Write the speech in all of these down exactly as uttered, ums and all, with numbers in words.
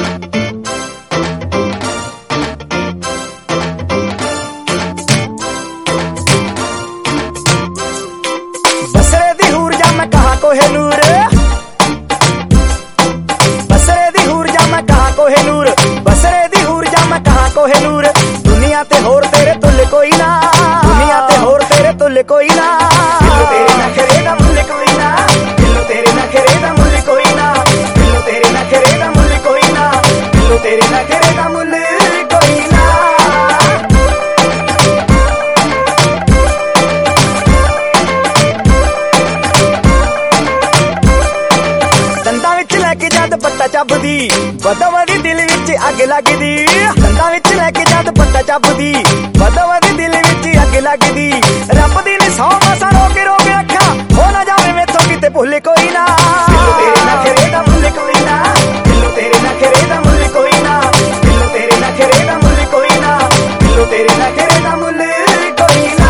बसरे दी हूर जा मैं कहा कोहिनूर, बसरे दी हूर जा मैं कहा कोहिनूर, बसरे दी हूर जा मैं कहा कोहिनूर। दुनिया ते होर तेरे तुल कोई ना, दुनिया ते होर तेरे तुल कोई ना। दिल तेरे नखरे दा मुल कोई ना, दिल तेरे नखरे दा मुल कोई ना, दिल तेरे नखरे दा मुल कोई ना, दिल तेरे नखरे दा मुल कोई ना। दंदां विच लैके जद पत्ता चबदी, बदो बदी दिल विच अग लगदी। दंदां विच लैके जद पत्ता चबदी, बदो बदी दिल विच अग लगदी। रब दी नी सौ मसा रोक रोक अखा, हो ना जावे मेथों किते भुल कोई ना। दिल तेरे नखरे दा मुल कोई ना, दिल तेरे नखरे दा मुल कोई ना, दिल तेरे नखरे दा मुल कोई ना, दिल तेरे नखरे दा मुल कोई ना।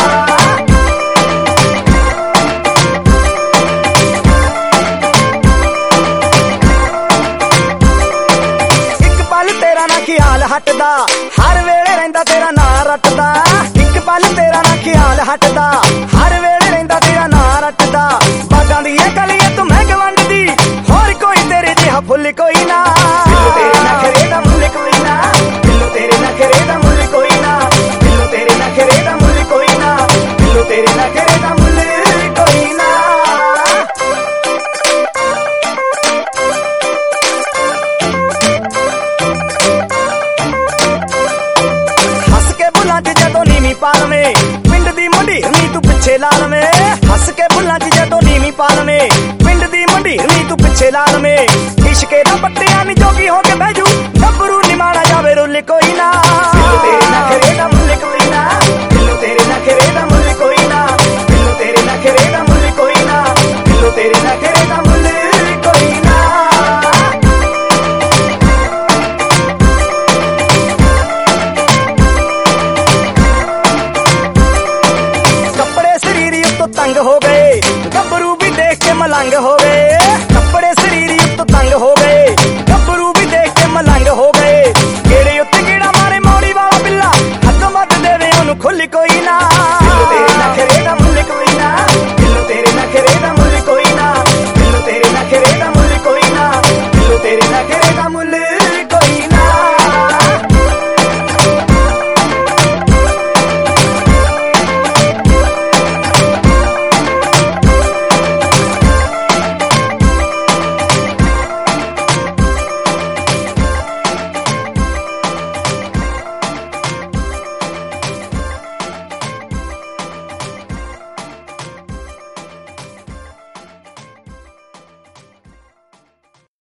तेरा ना ख्याल हटदा, हर वेले रहिंदा तेरा ना रटदा। इक पल तेरा ना ख्याल हटदा, हर वेले रहिंदा तेरा ना रटदा। बागां दी गलियां तू महंग वंडदी, होर कोई तेरे जिहा फुल कोई ना।